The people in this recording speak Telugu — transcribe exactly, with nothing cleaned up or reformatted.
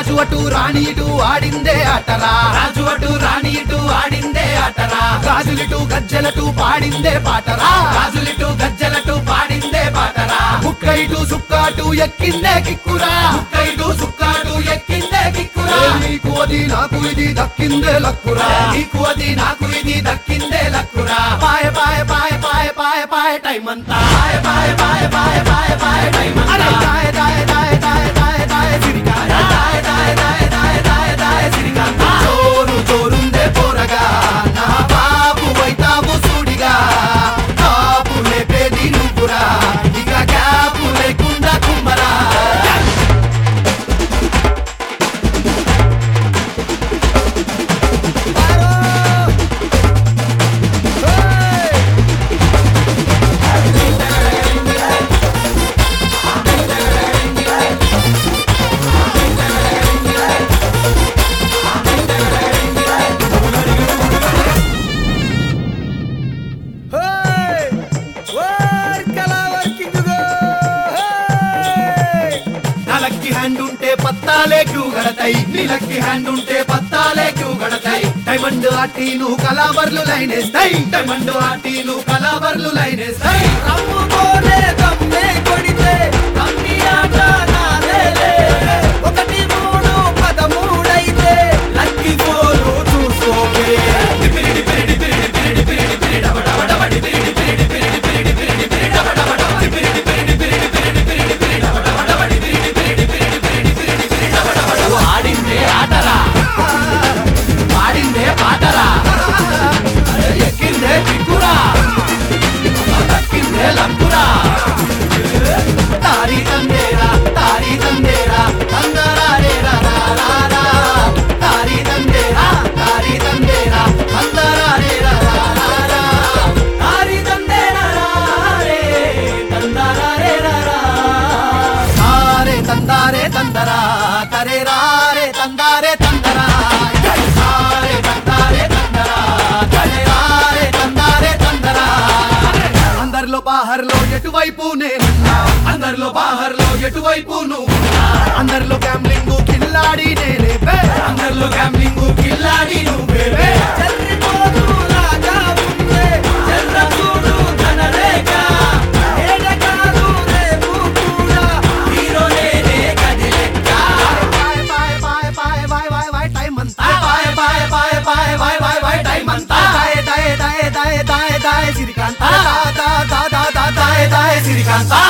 రాజు అటు రాణి ఇటు ఆడిందే ఆటరా రాజు అటు రాణి ఇటు ఆడిందే ఆటరా గాజులిటు గజ్జలటు పాడిందే పాటరా గాజులిటు గజ్జలటు పాడిందే పాటరా ముక్కైటు సుక్కాటు ఎక్కిందే కిక్కురా ముక్కైటు సుక్కాటు ఎక్కిందే కిక్కురా నీకు అది నాకు ఇది దక్కిందే లక్కురా నీకు అది నాకు ఇది దక్కిందే లక్కురా పాయ పాయ పాయ పాయ పాయ పాయ టైం అంతా పాయ పాయ పాయ పాయ పాయ పాయ టైం అంతా దాయ దాయ దాయ దాయ దాయ దాయ సిరికాయ దాయ దాయ దాయ దాయ దాయ దాయ సిరికాయ జోరు జోరుందే పోరగా నా బాబు వైతావు సూడిగా కాపు లేపేది నువ్వురా ఇక క్యాపు లేకుండా కుమ్మరా లక్కీ హ్యాండ్ ఉంటే పత్తాలే క్యూ గడతాయి నీ లక్కీ హ్యాండ్ ఉంటే పత్తాలే క్యూ గడతాయి డైమండ్ ఆటీలు కలాబర్లు లైనేస్తాయి డైమండ్ ఆటీలు కలాబర్లు లైనేస్తాయి రమ్ముకోలే దమ్మే కొడితే కమ్మి ఆట నాదేలే ఒకటి మూడు పదమూడైతే లక్కీ ఫోరు చూసుకోవే డిపిరి డిపిరి డిపిరి డిపిరి డిపిరి డిపిరి డబ డబ డబ డిపిరి డిపిరి డిపిరి డిపిరి డిపిరి డిపిరి డబ డబ డబ డిపిరి డిపిరి డిపిరి డిపిరి డిపిరి డిపిరి డబ డబ డబ డిపిరి డిపిరి డిపిరి డిపిరి డిపిరి డిపిరి డబ డబ డబ ఆడిందే ఆటరా పాడిందే పాటరా ఎక్కిందే కిక్కురా దక్కిందే లక్కురా తారీ తందేరా తారీ తందేరా అందరా రేరా రా రా తారీ తందేరా తారీ తందేరా అందరా రేరా రా రా తారీ తందేరా రే తందరా రేరా రా తారే తందారే తందరా తరే రారే తందారే తందరా తారే తందారే తందరా తరే రారే తందారే తందరా అందరిలో బాహర్లో ఎటువైపు నేనున్నా అందరిలో బాహర్లో ఎటువైపు నువ్వున్నా అందరిలో గ్యామ్లింగ్ కిల్లాడి నేనే బే అందరిలో గ్యామ్లింగ్ కిల్లాడి నువ్వే బే చెర్రిపోతూ రాగా ఉందే చెర్ర చూడు ధనరేఖ ఏడ కాదు రేపు కూడా హీరో నేనే కదిలెక్క పాయ పాయ పాయ పాయ పాయ పాయ పాయ టైం అంతా పాయ పాయ పాయ పాయ పాయ పాయ పాయ టైం అంతా దాయ దాయ దాయ దాయ దాయ దాయ సిరికాంత దా దా దా దా దా దాయ దాయ సిరికాంత